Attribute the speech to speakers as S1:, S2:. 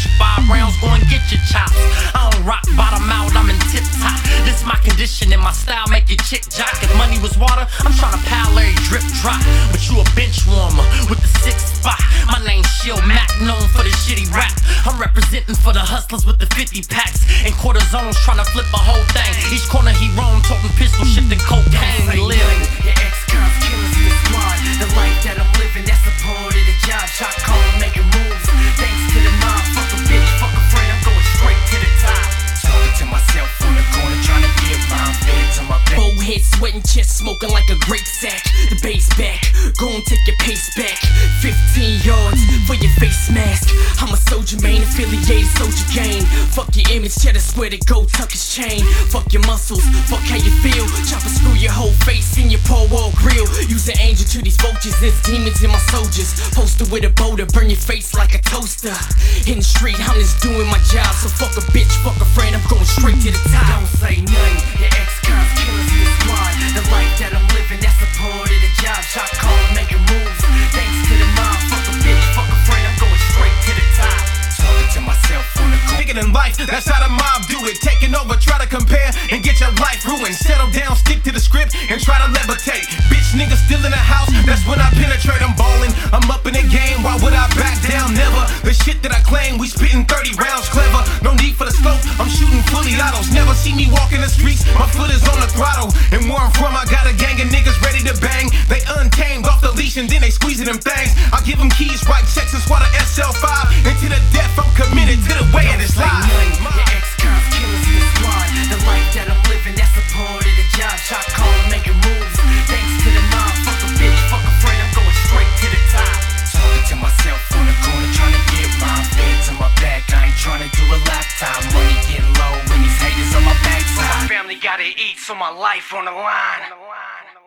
S1: you 5 rounds, go and get your chops. I don't rock bottom out, I'm in tip top. This my condition and my style make your chick jock. If money was water, I'm tryna pal every drip drop. But you a bench warmer with the 6th spot. My name's Shield Mac, known for the shitty rap. I'm representing for the hustlers with the 50 packs and quarter zones, tryna flip a whole thing. Each corner he roam, talking pistol, shifting cocaine. We live.
S2: Your ex-cons, killers in the squad. The life that I'm living, that's a part of the job. Shot call, making moves. Thanks to the mob, fuck a bitch, fuck a friend, I'm going straight to the top. Talking to myself on the corner, trying to get mine fed to my back. Bow head, sweating, chest smoking like a grape sack. The bass back, go and take your pace back. 15 yards for your face mask. I'm a soldier, man, affiliated soldier gang. Fuck your image, cheddar swear to go tuck his chain. Fuck your muscles, fuck how you feel. Chop and screw your whole face in your Paul Wall grill. Use an angel to these vultures, there's demons in my soldiers. Posted with a boulder, burn your face like a toaster. In the street, I'm just doing my job. So fuck a bitch, fuck a friend, I'm going straight to the top. Don't say nothing, your ex-cons, killers in the squad. The life that I'm living, that's a part of the job. Shot call, making moves. Thanks to the mob, fuck a bitch, fuck a friend, I'm going straight to the top. Talking to myself on the corner.
S3: Bigger than life, that's how the mob do it. Taking over, try to compare and get your life ruined. Settle down, stick to the script and try to levitate. Bitch niggas still in the house, that's when I penetrate. I'm ballin', I'm up in the game, why would I back down? Never. The shit that I claim, we spittin' 30 rounds clever. No need for the scope, I'm shooting fully autos. Never see me walk in the streets, my foot is on the throttle. And where I'm from, I got a gang of niggas ready to bang. They untamed, off the leash and then they squeezing them things. I give them keys, write checks and swat a SL5. And to the death, I'm committed to the way of this life.
S2: Your ex-cons, killers in the squad. The life that I'm living, that's a part of the job. Shot call, making moves. Thanks to the mob, fuck a bitch, fuck a friend, I'm going straight to the top. Talking to myself on the corner, trying to get mine fed to my back. I ain't trying to do a lifetime. Money getting low when these haters on my backside. My family gotta eat, so my life on the line.